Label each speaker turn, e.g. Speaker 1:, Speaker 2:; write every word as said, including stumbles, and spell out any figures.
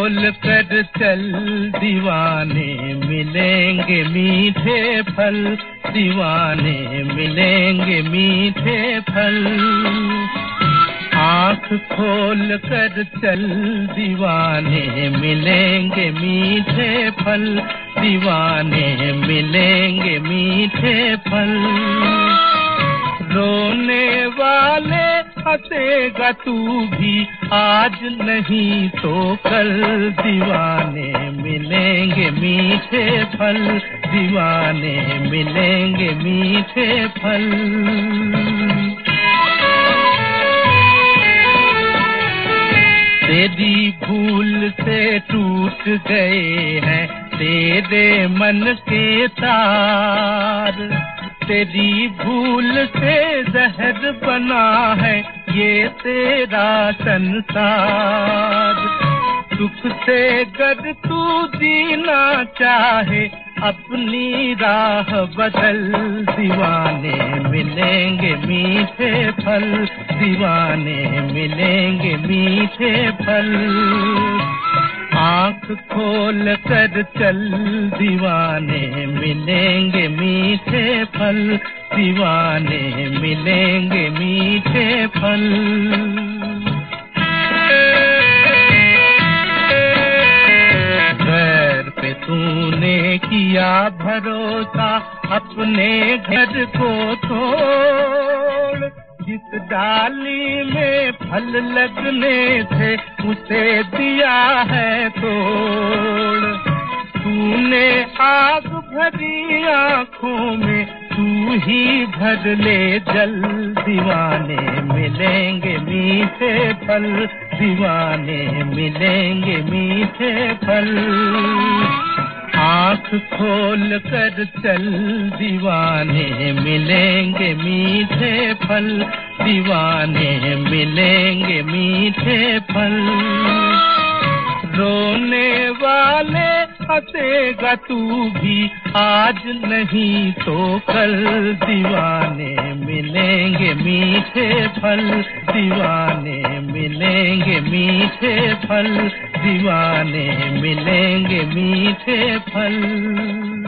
Speaker 1: खोल कर चल दीवाने, मिलेंगे मीठे फल, दीवाने मिलेंगे मीठे फल। आँख खोल कर चल दीवाने, मिलेंगे मीठे फल, दीवाने मिलेंगे मीठे फल। रोने वाले हंसेगा तू भी, आज नहीं तो कल, दीवाने मिलेंगे मीठे फल, दीवाने मिलेंगे मीठे फल। तेरी भूल से टूट गए हैं तेरे मन के तार, तेरी भूल से जहर बना है ये तेरा संसार। दुख से गर तू जीना चाहे, अपनी राह बदल, दीवाने मिलेंगे मीठे फल, दीवाने मिलेंगे मीठे फल। आँख खोल कर चल दीवाने, मिलेंगे मीठे फल, दीवाने मिलेंगे मीठे फल। घर पे तूने किया भरोसा, अपने घर को छोड़, जिस डाली में फल लगने थे उसे दिया है तोड़। तूने आग भरी आँखों में, तू ही भर ले जल, दीवाने मिलेंगे मीठे फल, दीवाने मिलेंगे मीठे फल। आँख खोल कर चल दीवाने, मिलेंगे मीठे फल, दीवाने मिलेंगे मीठे फल। रोने वाले हंसेगा तू भी, आज नहीं तो कल, दीवाने मिलेंगे मीठे फल, दीवाने मिलेंगे मीठे फल, दीवाने मिलेंगे मीठे फल।